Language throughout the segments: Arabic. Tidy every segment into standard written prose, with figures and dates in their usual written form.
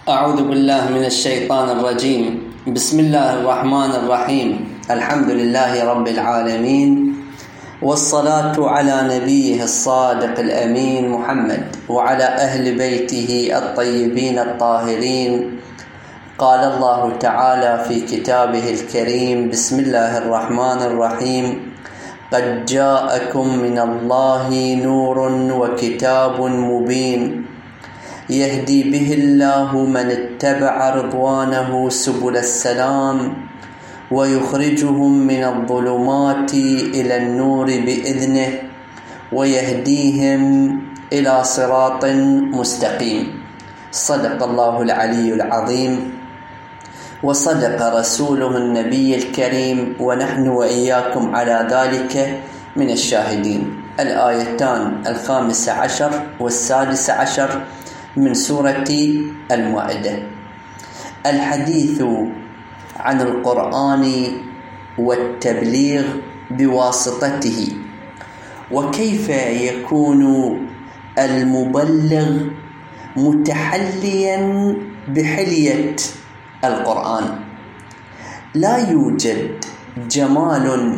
أعوذ بالله من الشيطان الرجيم. بسم الله الرحمن الرحيم. الحمد لله رب العالمين، والصلاة على نبيه الصادق الأمين محمد وعلى أهل بيته الطيبين الطاهرين. قال الله تعالى في كتابه الكريم: بسم الله الرحمن الرحيم. قد جاءكم من الله نور وكتاب مبين يهدي به الله من اتبع رضوانه سبل السلام ويخرجهم من الظلمات إلى النور بإذنه ويهديهم إلى صراط مستقيم. صدق الله العلي العظيم وصدق رسوله النبي الكريم، ونحن وإياكم على ذلك من الشاهدين. الآيتان 15 و16 من سورة المائدة. الحديث عن القرآن والتبليغ بواسطته، وكيف يكون المبلغ متحليا بحلية القرآن. لا يوجد جمال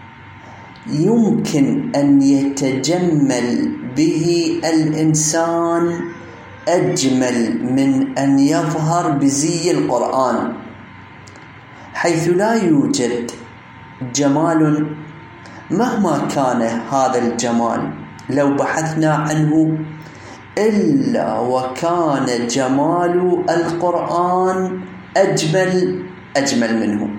يمكن أن يتجمل به الإنسان أجمل من أن يظهر بزي القرآن، حيث لا يوجد جمال مهما كان هذا الجمال لو بحثنا عنه إلا وكان جمال القرآن أجمل منه.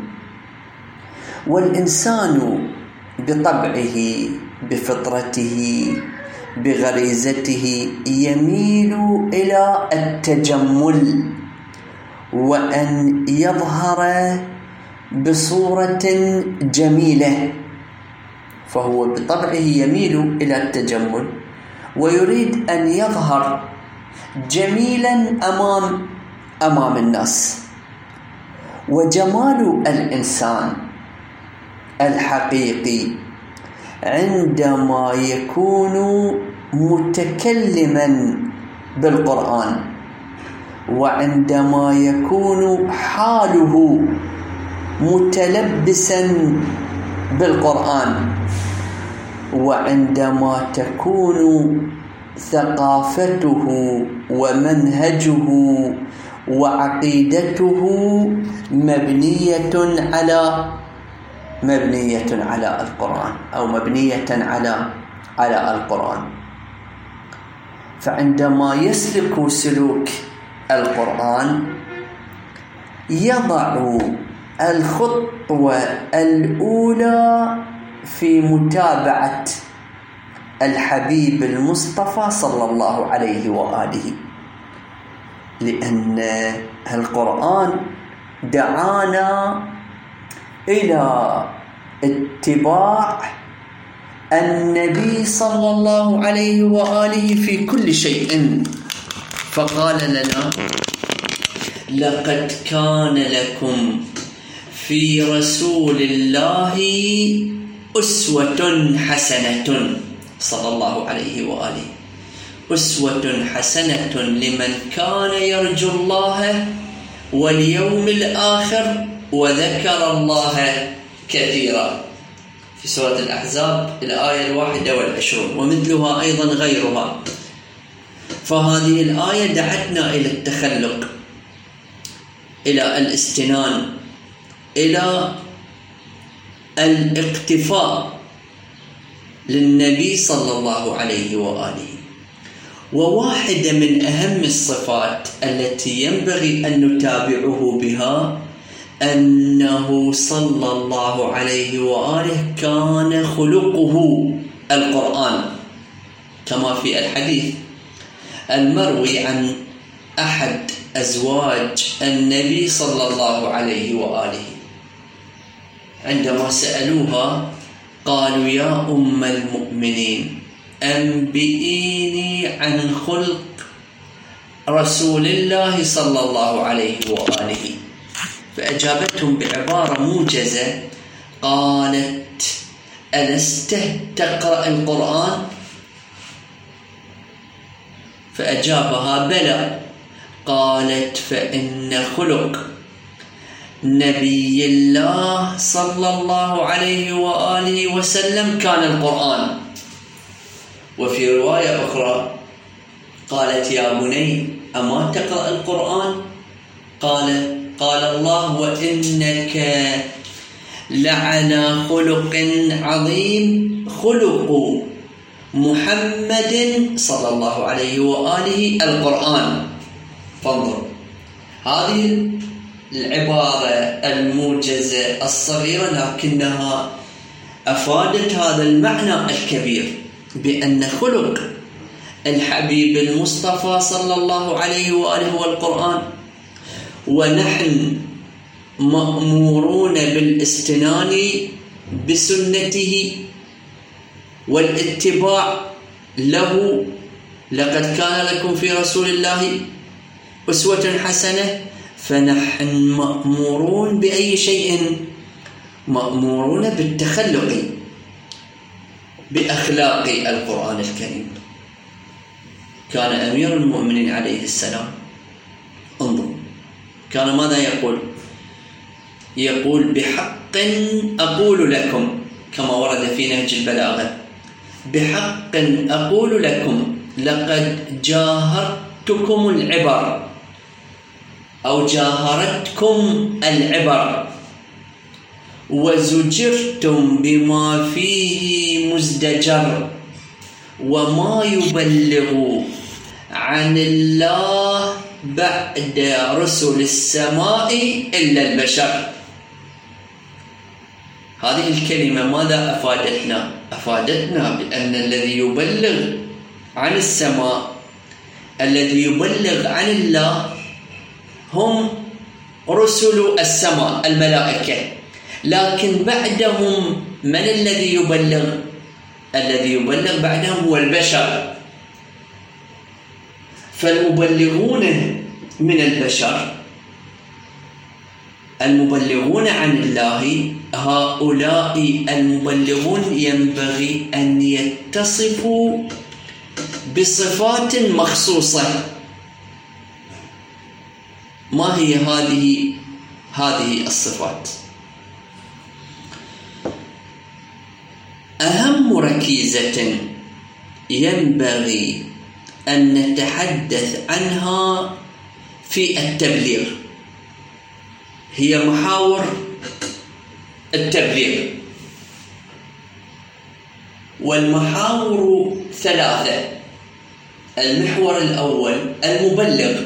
والإنسان بطبعه بفطرته بغريزته يميل إلى التجمل وأن يظهر بصورة جميلة، فهو بطبعه يميل إلى التجمل ويريد أن يظهر جميلا أمام الناس. وجمال الإنسان الحقيقي عندما يكون متكلما بالقرآن، وعندما يكون حاله متلبسا بالقرآن، وعندما تكون ثقافته ومنهجه وعقيدته مبنية على القرآن، أو مبنية على القرآن. فعندما يسلك سلوك القرآن يضع الخطوة الأولى في متابعة الحبيب المصطفى صلى الله عليه وآله، لأن القرآن دعانا إلى اتباع النبي صلى الله عليه وآله في كل شيء، فقال لنا: لقد كان لكم في رسول الله أسوة حسنة، صلى الله عليه وآله، أسوة حسنة لمن كان يرجو الله واليوم الآخر وذكر الله كثيرا، في سورة الأحزاب الآية 21، ومثلها أيضا غيرها. فهذه الآية دعتنا إلى التخلق، إلى الاستنان، إلى الاقتفاء للنبي صلى الله عليه وآله. وواحدة من أهم الصفات التي ينبغي أن نتابعه بها أنه صلى الله عليه وآله كان خلقه القرآن، كما في الحديث المروي عن أحد أزواج النبي صلى الله عليه وآله، عندما سألوها قالوا: يا أم المؤمنين أنبئيني عن خلق رسول الله صلى الله عليه وآله. فأجابتهم بعبارة موجزة قالت: ألست تقرأ القرآن؟ فأجابها: بلى. قالت: فإن خلق نبي الله صلى الله عليه وآله وسلم كان القرآن. وفي رواية أخرى قالت: يا بني أما تقرأ القرآن؟ قال الله: وإنك لعلى خلق عظيم، خلق محمد صلى الله عليه وآله القرآن. فانظر، هذه العبارة الموجزة الصغيرة لكنها أفادت هذا المعنى الكبير، بأن خلق الحبيب المصطفى صلى الله عليه وآله هو القرآن، ونحن مأمورون بالاستنان بسنته والاتباع له. لقد كان لكم في رسول الله أسوة حسنة. فنحن مأمورون بأي شيء؟ مأمورون بالتخلق بأخلاق القرآن الكريم. كان أمير المؤمنين عليه السلام، انظر، كان ماذا يقول: بحق أقول لكم، كما ورد في نهج البلاغة: بحق أقول لكم لقد جاهرتكم العبر، أو جاهرتكم العبر، وزجرتم بما فيه مزدجر، وما يبلغ عن الله بعد رسل السماء إلا البشر. هذه الكلمة ماذا أفادتنا؟ أفادتنا بأن الذي يبلغ عن السماء، الذي يبلغ عن الله، هم رسل السماء الملائكة. لكن بعدهم من الذي يبلغ؟ الذي يبلغ بعدهم هو البشر. فالمبلغون من البشر، المبلغون عن الله، هؤلاء المبلغون ينبغي أن يتصفوا بصفات مخصوصة. ما هي هذه الصفات؟ أهم ركيزة ينبغي أن نتحدث عنها في التبليغ هي محاور التبليغ. والمحاور ثلاثة: المحور الأول المبلغ،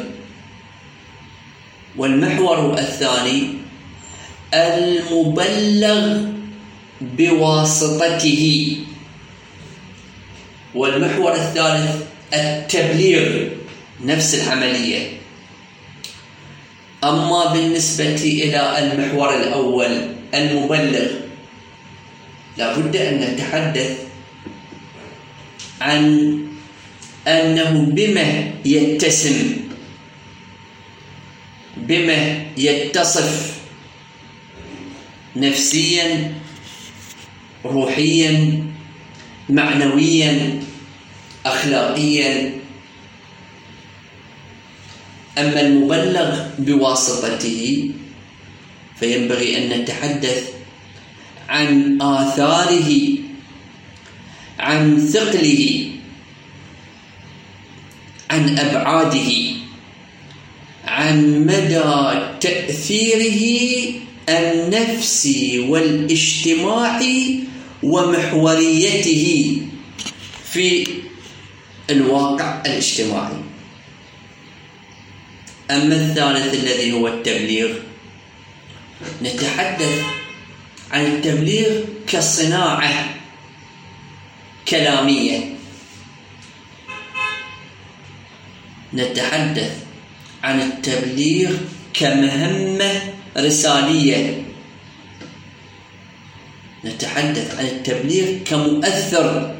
والمحور الثاني المبلغ بواسطته، والمحور الثالث التبليغ، نفس العملية. أما بالنسبة إلى المحور الأول المبلغ، لابد أن نتحدث عن أنه بما يتسم، بما يتصف نفسيا، روحيا، معنويا، أخلاقيا. أما المبلغ بواسطته فينبغي أن نتحدث عن آثاره، عن ثقله، عن أبعاده، عن مدى تأثيره النفسي والاجتماعي ومحوريته في الواقع الاجتماعي. أما الثالث الذي هو التبليغ، نتحدث عن التبليغ كصناعة كلامية، نتحدث عن التبليغ كمهمة رسالية، نتحدث عن التبليغ كمؤثر،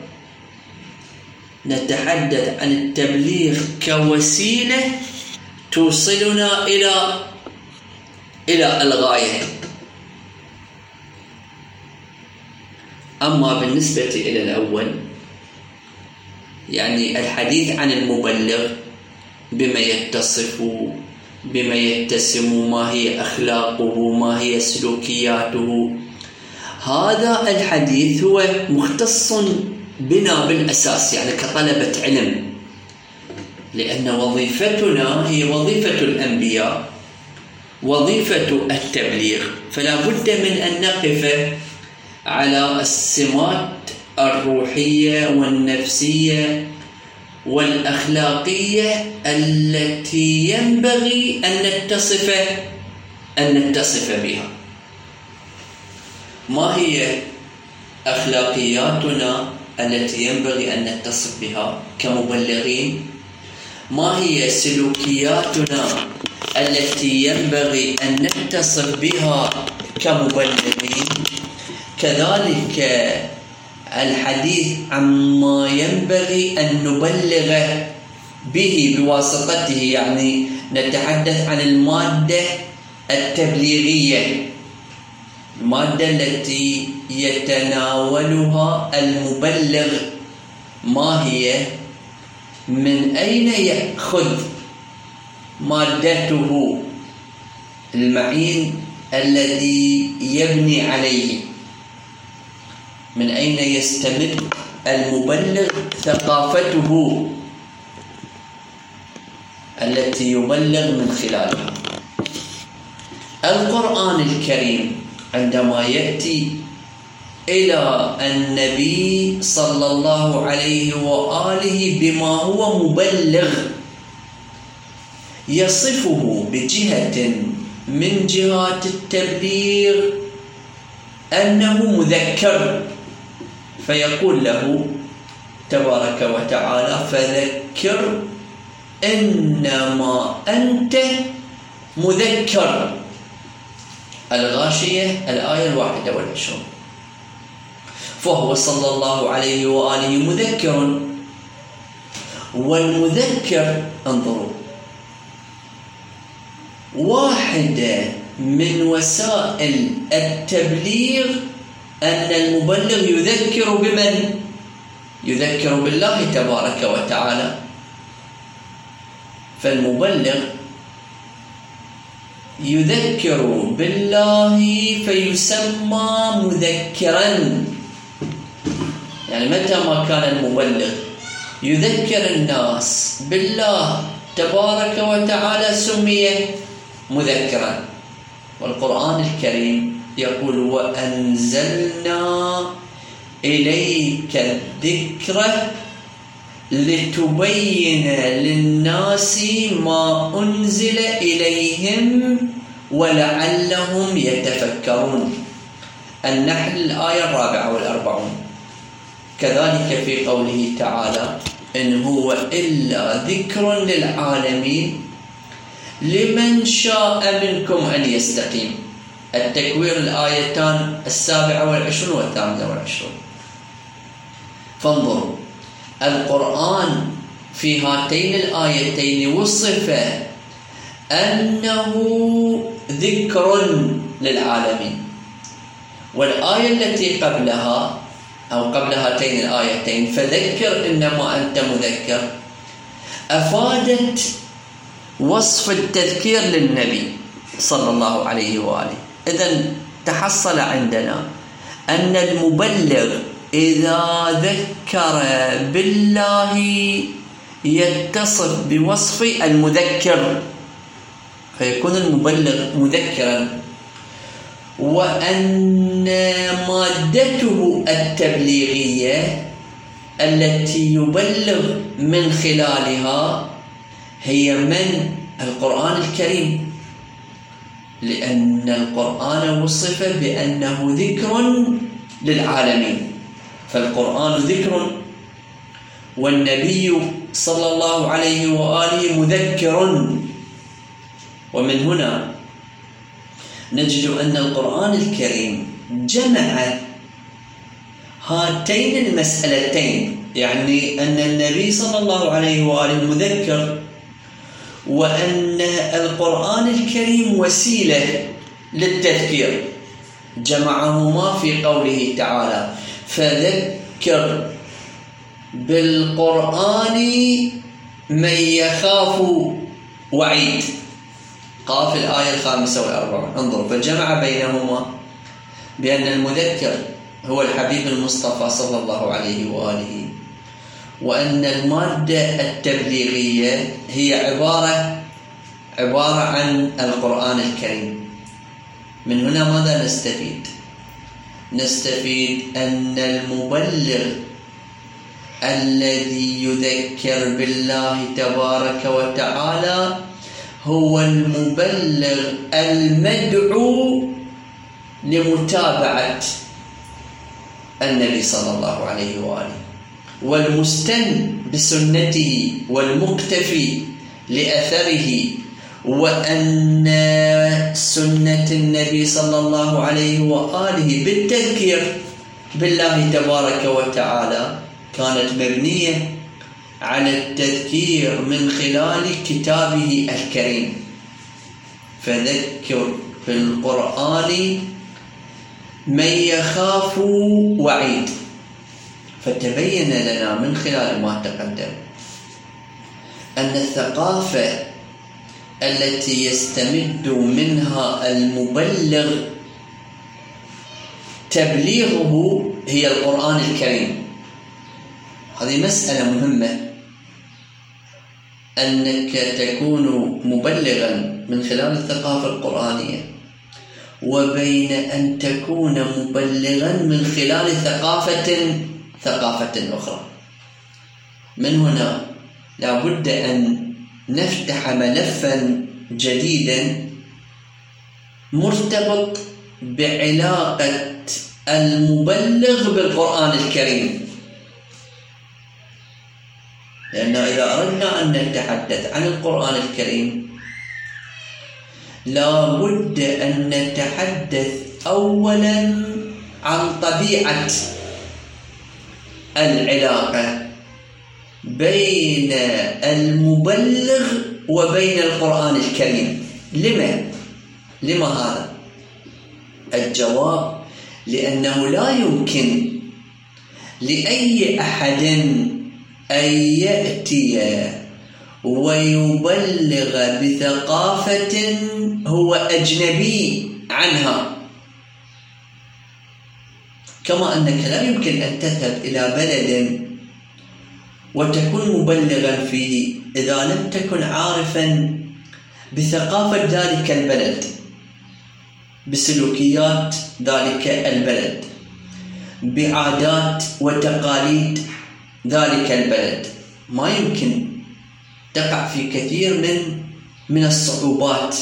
نتحدث عن التبليغ كوسيلة توصلنا إلى الغاية. أما بالنسبة إلى الأول، يعني الحديث عن المبلغ، بما يتصف، بما يتسم، ما هي أخلاقه، ما هي سلوكياته. هذا الحديث هو مختص بنا بالأساس، يعني كطلبة علم، لأن وظيفتنا هي وظيفة الأنبياء، وظيفة التبليغ، فلا بد من أن نقف على السمات الروحية والنفسية والأخلاقية التي ينبغي أن نتصف بها. ما هي أخلاقياتنا التي ينبغي أن نتصف بها كمبلغين؟ ما هي سلوكياتنا التي ينبغي أن نتصف بها كمبلغين؟ كذلك الحديث عما ينبغي أن نبلغ به بواسطته، يعني نتحدث عن المادة التبليغية، المادة التي يتناولها المبلغ ما هي، من أين يأخذ مادته، المعين الذي يبني عليه، من أين يستمد المبلغ ثقافته التي يبلغ من خلالها. القرآن الكريم عندما يأتي إلى النبي صلى الله عليه وآله بما هو مبلغ، يصفه بجهة من جهات التبليغ أنه مذكر، فيقول له تبارك وتعالى: فذكر إنما أنت مذكر. الغاشية الآية 21. فهو صلى الله عليه وآله مذكر، والمذكر انظروا واحدة من وسائل التبليغ أن المبلغ يذكر بمن؟ يذكر بالله تبارك وتعالى. فالمبلغ يذكر بالله فيسمى مذكرا. يعني متى ما كان المبلغ يذكر الناس بالله تبارك وتعالى سمي مذكرا. والقرآن الكريم يقول: وأنزلنا إليك الذكر لتبين للناس ما أنزل إليهم ولعلهم يتفكرون. النحل الآية 44. كذلك في قوله تعالى: إن هو إلا ذكر للعالمين لمن شاء منكم أن يستقيم. التكوير الآيتان 27 و28. فانظروا، القرآن في هاتين الآيتين وصف أنه ذكر للعالمين. والآية التي قبلها أو قبل هاتين الآيتين: فذكر إنما أنت مذكر، أفادت وصف التذكير للنبي صلى الله عليه وآله. إذن تحصل عندنا أن المبلغ إذا ذكر بالله يتصف بوصف المذكر، فيكون المبلغ مذكرا، وأن مادته التبليغية التي يبلغ من خلالها هي من القرآن الكريم، لأن القرآن وصف بأنه ذكر للعالمين. فالقرآن ذكر، والنبي صلى الله عليه وآله مذكر. ومن هنا نجد أن القرآن الكريم جمع هاتين المسألتين، يعني أن النبي صلى الله عليه وآله مذكر، وأن القرآن الكريم وسيلة للتذكير، جمعهما في قوله تعالى: فذكر بالقرآن من يخاف وعيد. قاف الآية 45. انظروا، فجمع بينهما بأن المذكر هو الحبيب المصطفى صلى الله عليه وآله، وأن المادة التبليغية هي عبارة عن القرآن الكريم. من هنا ماذا نستفيد؟ نستفيد أن المبلغ الذي يذكر بالله تبارك وتعالى هو المبلغ المدعو لمتابعة النبي صلى الله عليه وآله، والمستن بسنته والمقتفي لأثره، وأن سنة النبي صلى الله عليه وآله بالتذكير بالله تبارك وتعالى كانت مبنية على التذكير من خلال كتابه الكريم. فذكر بالقرآن من يخاف وعيد. فتبين لنا من خلال ما تقدم أن الثقافة التي يستمد منها المبلغ تبليغه هي القرآن الكريم. هذه مسألة مهمة، أنك تكون مبلغا من خلال الثقافة القرآنية، وبين أن تكون مبلغا من خلال ثقافة أخرى. من هنا لا بد أن نفتح ملفا جديدا مرتبط بعلاقة المبلغ بالقرآن الكريم، لأن إذا أردنا أن نتحدث عن القرآن الكريم لا بد أن نتحدث أولا عن طبيعة العلاقة بين المبلغ وبين القرآن الكريم. لما هذا؟ الجواب: لأنه لا يمكن لأي أحد أن يأتي ويبلغ بثقافة هو أجنبي عنها، كما أنك لا يمكن أن تذهب إلى بلد وتكون مبلغا فيه إذا لم تكن عارفا بثقافة ذلك البلد، بسلوكيات ذلك البلد، بعادات وتقاليد ذلك البلد. ما يمكن، تقع في كثير من الصعوبات.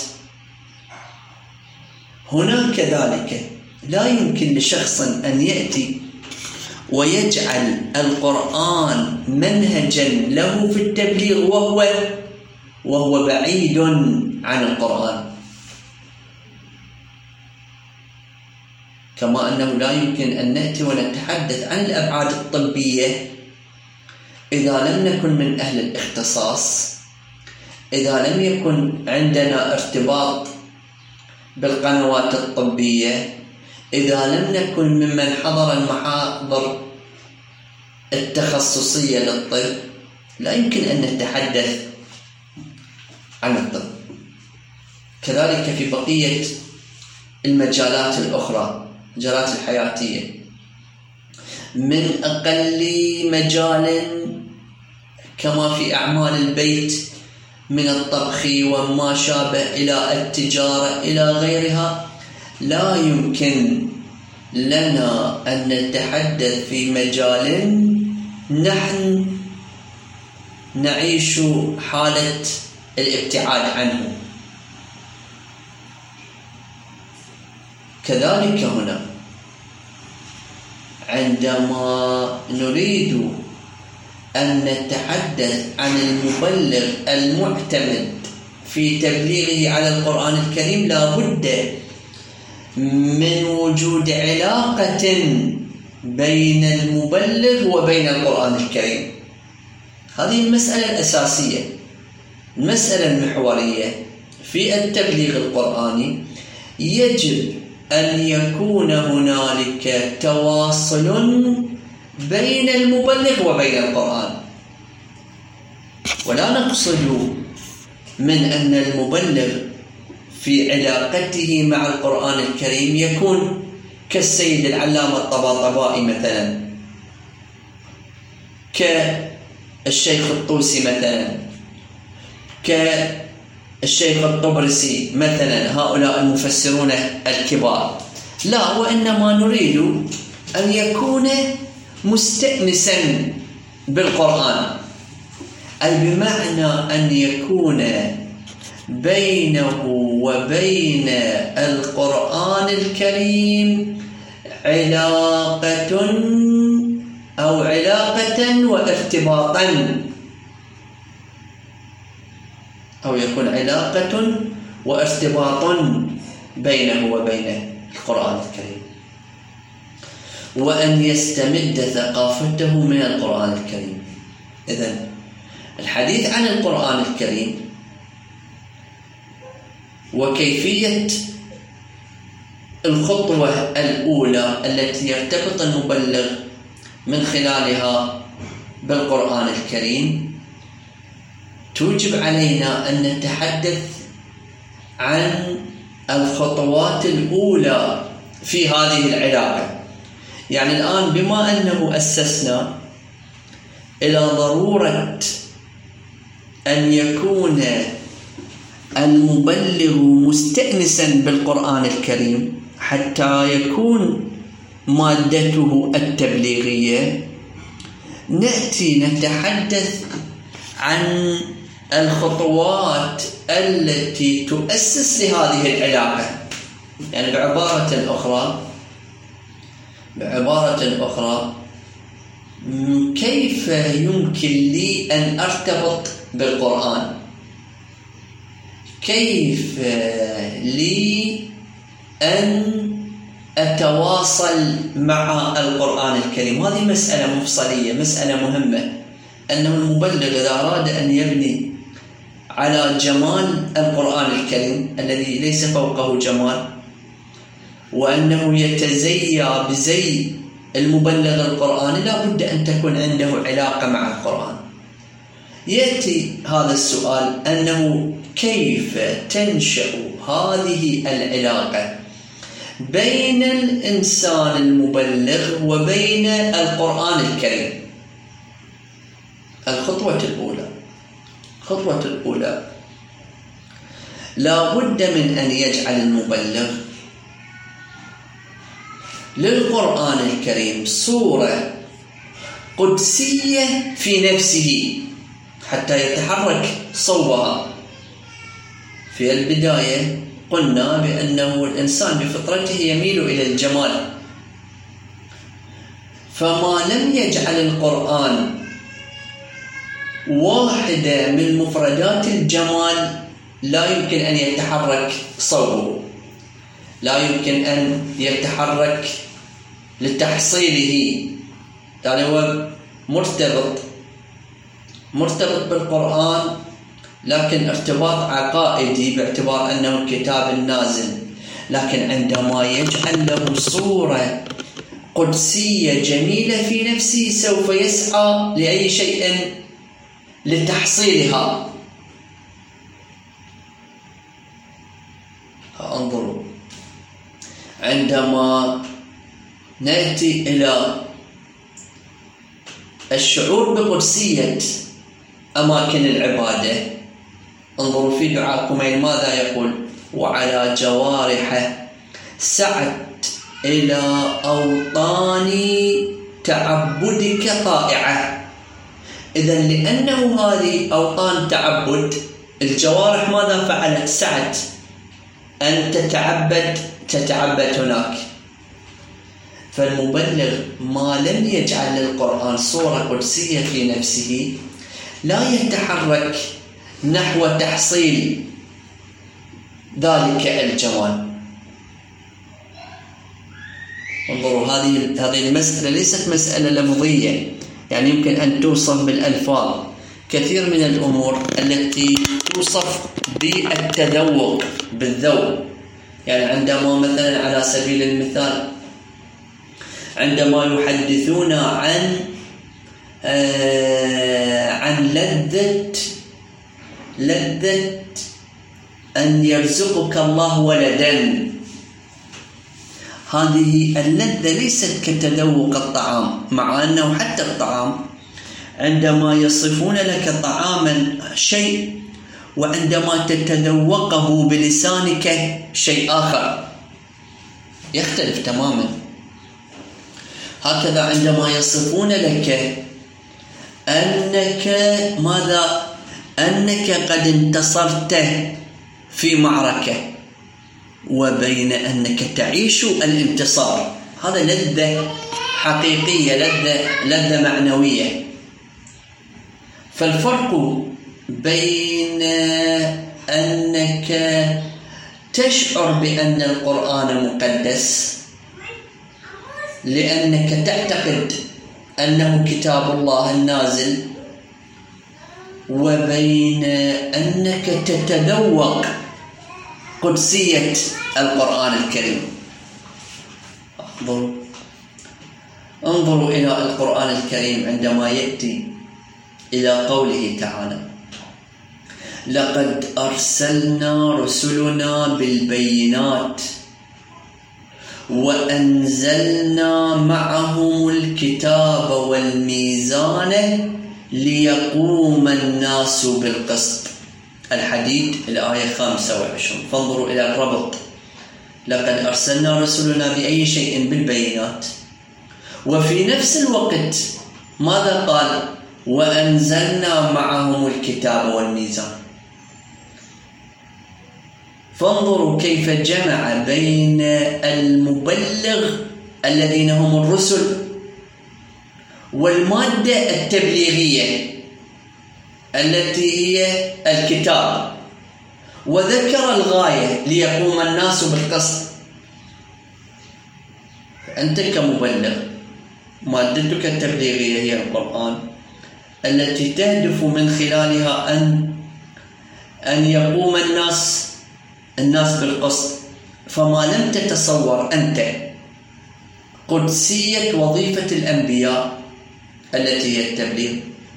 هناك كذلك لا يمكن لشخص أن يأتي ويجعل القرآن منهجا له في التبليغ وهو بعيد عن القرآن، كما أنه لا يمكن أن نأتي ونتحدث عن الأبعاد الطبية إذا لم نكن من أهل الاختصاص، إذا لم يكن عندنا ارتباط بالقنوات الطبية، إذا لم نكن ممن حضر المحاضر التخصصية للطب، لا يمكن أن نتحدث عن الطب. كذلك في بقية المجالات الأخرى، المجالات الحياتية، من أقل مجال كما في أعمال البيت من الطبخ وما شابه إلى التجارة إلى غيرها، لا يمكن لنا أن نتحدث في مجال نحن نعيش حالة الابتعاد عنه. كذلك هنا عندما نريد أن نتحدث عن المبلغ المعتمد في تبليغه على القرآن الكريم لا بد من وجود علاقة بين المبلغ وبين القرآن الكريم. هذه المسألة الأساسية، المسألة المحورية في التبليغ القرآني. يجب أن يكون هنالك تواصل بين المبلغ وبين القرآن. ولا نقصد من أن المبلغ في علاقته مع القرآن الكريم يكون كالسيد العلامة الطباطبائي مثلا، كالشيخ الطوسي مثلا، كالشيخ الطبرسي مثلا، هؤلاء المفسرون الكبار. لا، وإنما نريد أن يكون مستأنسا بالقرآن، أي بمعنى أن يكون بينه وبين القرآن الكريم علاقة وارتباطا، أو يكون علاقة وارتباط بينه وبين القرآن الكريم، وأن يستمد ثقافته من القرآن الكريم. إذن الحديث عن القرآن الكريم وكيفية الخطوة الأولى التي يرتبط المبلغ من خلالها بالقرآن الكريم توجب علينا أن نتحدث عن الخطوات الأولى في هذه العلاقة. يعني الآن بما أنه أسسنا إلى ضرورة أن يكون المبلغ مستأنسا بالقرآن الكريم حتى يكون مادته التبليغية، نأتي نتحدث عن الخطوات التي تؤسس لهذه العلاقة. يعني بعبارة أخرى كيف يمكن لي أن أرتبط بالقرآن؟ كيف لي أن أتواصل مع القرآن الكريم؟ هذه مسألة مفصلية، مسألة مهمة، أنه المبلغ إذا أراد أن يبني على جمال القرآن الكريم الذي ليس فوقه جمال، وأنه يتزيى بزي المبلغ القرآني، لا بد أن تكون عنده علاقة مع القرآن. يأتي هذا السؤال أنه كيف تنشأ هذه العلاقة بين الإنسان المبلغ وبين القرآن الكريم؟ الخطوة الأولى لا بد من أن يجعل المبلغ للقرآن الكريم صورة قدسية في نفسه حتى يتحرك صوبها. في البداية قلنا بأنه الإنسان بفطرته يميل إلى الجمال، فما لم يجعل القرآن واحدة من مفردات الجمال لا يمكن أن يتحرك صوبه، لا يمكن أن يتحرك لتحصيله. يعني هو مرتبط بالقرآن، لكن ارتباط عقائدي باعتبار أنه الكتاب النازل، لكن عندما يجعل له صورة قدسية جميلة في نفسه سوف يسعى لأي شيء لتحصيلها. انظروا، عندما نأتي إلى الشعور بقدسية أماكن العبادة، انظروا في دعاء كميل ماذا يقول؟ وعلى جوارح سعت إلى أوطان تعبدك طائعة. إذن لأنه هذه أوطان تعبد، الجوارح ماذا فعلت؟ سعت أن تتعبد هناك. فالمبلغ ما لم يجعل للقرآن صورة قدسية في نفسه لا يتحرك نحو تحصيل ذلك الجمال. انظروا، هذه المسألة ليست مسألة لفظية، يعني يمكن أن توصف بالألفاظ. كثير من الأمور التي توصف بالتذوق، بالذوق. يعني عندما مثلا على سبيل المثال عندما يحدثون عن عن لذة أن يرزقك الله ولدا. هذه اللذة ليست كتذوق الطعام، مع أنه حتى الطعام عندما يصفون لك طعاما شيء، وعندما تتذوقه بلسانك شيء آخر يختلف تماما. هكذا عندما يصفون لك أنك قد انتصرت في معركة، وبين أنك تعيش الانتصار، هذا لذة حقيقية، لذة معنوية. فالفرق بين أنك تشعر بأن القرآن مقدس لأنك تعتقد أنه كتاب الله النازل، وبين أنك تتذوق قدسية القرآن الكريم. انظروا إلى القرآن الكريم عندما يأتي إلى قوله تعالى: لقد أرسلنا رسلنا بالبينات وأنزلنا معهم الكتاب والميزان ليقوم الناس بالقسط. الحديد الآية 25. فانظروا إلى الربط. لقد أرسلنا رسلنا بأي شيء؟ بالبينات. وفي نفس الوقت ماذا قال؟ وأنزلنا معهم الكتاب والميزان. فانظروا كيف جمع بين المبلغ الذين هم الرسل والمادة التبليغية التي هي الكتاب، وذكر الغاية ليقوم الناس بالقسط. أنت كمبلغ مادتك التبليغية هي القرآن التي تهدف من خلالها أن يقوم الناس بالقسط. فما لم تتصور أنت قدسية وظيفة الأنبياء التي هي التبليغ،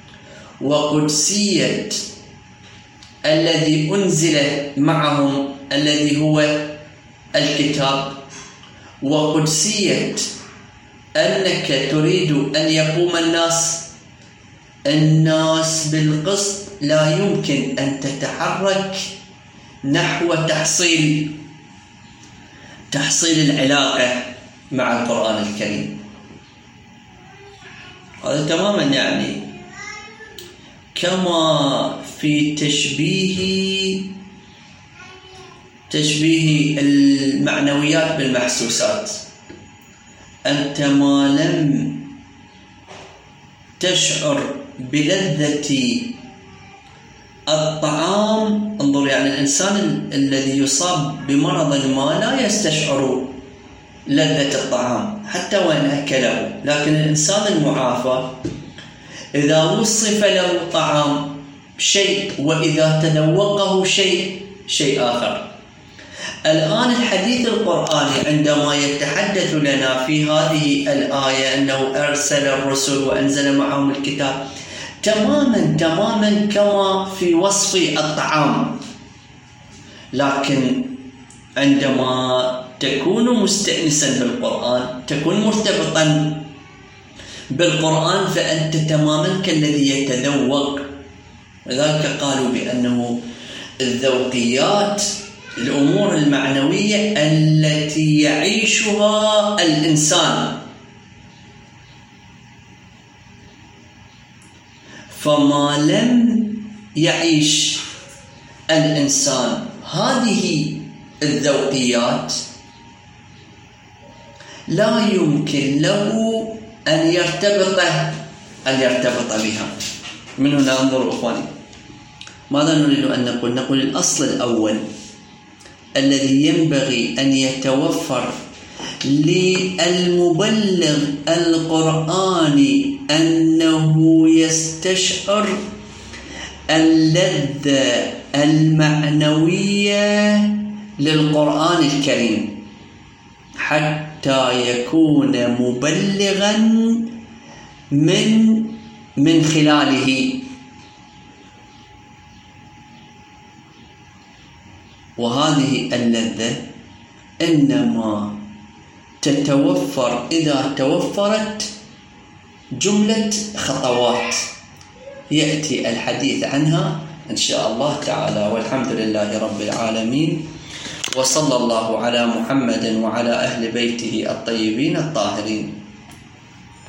وقدسية الذي أنزل معهم الذي هو الكتاب، وقدسية أنك تريد أن يقوم الناس بالقسط، لا يمكن أن تتحرك نحو تحصيل العلاقة مع القرآن الكريم. هذا تماما يعني كما في تشبيه المعنويات بالمحسوسات. أنت ما لم تشعر بلذة الطعام، انظر يعني الإنسان الذي يصاب بمرض ما لا يستشعر لذة الطعام حتى وإن أكله، لكن الإنسان المعافى إذا وصف له طعام شيء وإذا تذوقه شيء آخر. الآن الحديث القرآني عندما يتحدث لنا في هذه الآية أنه أرسل الرسل وأنزل معهم الكتاب، تماما كما في وصف الطعام. لكن عندما تكون مستأنسا بالقرآن، تكون مرتبطا بالقرآن، فأنت تماما كالذي يتذوق. لذلك قالوا بأنه الذوقيات الأمور المعنوية التي يعيشها الإنسان. فما لم يعيش الإنسان هذه الذوقيات لا يمكن له أن يرتبط بها. من هنا انظروا أخواني، ماذا نريد أن نقول؟ نقول الأصل الأول الذي ينبغي أن يتوفر للمبلغ القرآني أنه يستشعر اللذة المعنوية للقرآن الكريم حتى يكون مبلغا من من خلاله. وهذه اللذة إنما تتوفر إذا توفرت جملة خطوات يأتي الحديث عنها إن شاء الله تعالى. والحمد لله رب العالمين، وصلى الله على محمد وعلى أهل بيته الطيبين الطاهرين.